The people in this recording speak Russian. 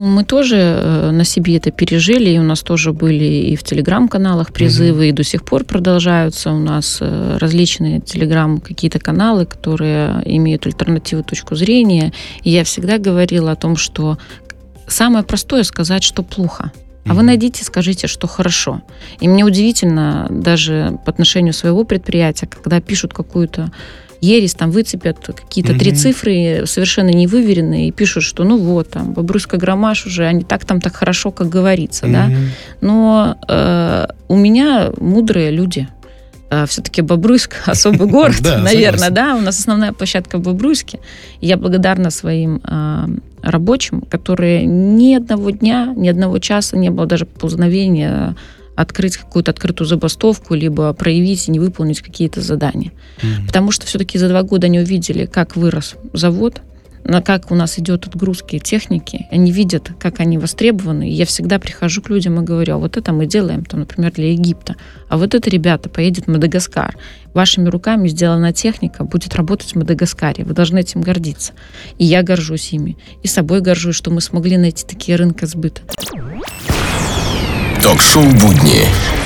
Мы тоже на себе это пережили, и у нас тоже были и в телеграм-каналах призывы, и до сих пор продолжаются у нас различные телеграм какие-то каналы, которые имеют альтернативную точку зрения. И я всегда говорила о том, что самое простое сказать, что плохо. А вы найдите, скажите, что хорошо. И мне удивительно даже по отношению своего предприятия, когда пишут какую-то ересь, там выцепят какие-то 3 цифры совершенно невыверенные и пишут, что ну вот, там, Бобруйская Громаш уже, они так там так хорошо, как говорится, да. Но у меня мудрые люди. Все-таки Бобруйск особый город, наверное, да. У нас основная площадка в Бобруйске. И я благодарна своим рабочим, которые ни одного дня, ни одного часа не было даже ползновения открыть какую-то открытую забастовку, либо проявить и не выполнить какие-то задания. Потому что все-таки за 2 года они увидели, как вырос завод, как у нас идет отгрузки техники, они видят, как они востребованы. И я всегда прихожу к людям и говорю, а вот это мы делаем, там, например, для Египта, а вот это, ребята, поедет в Мадагаскар. Вашими руками сделана техника, будет работать в Мадагаскаре. Вы должны этим гордиться. И я горжусь ими. И собой горжусь, что мы смогли найти такие рынки сбыта. Ток-шоу «Будни»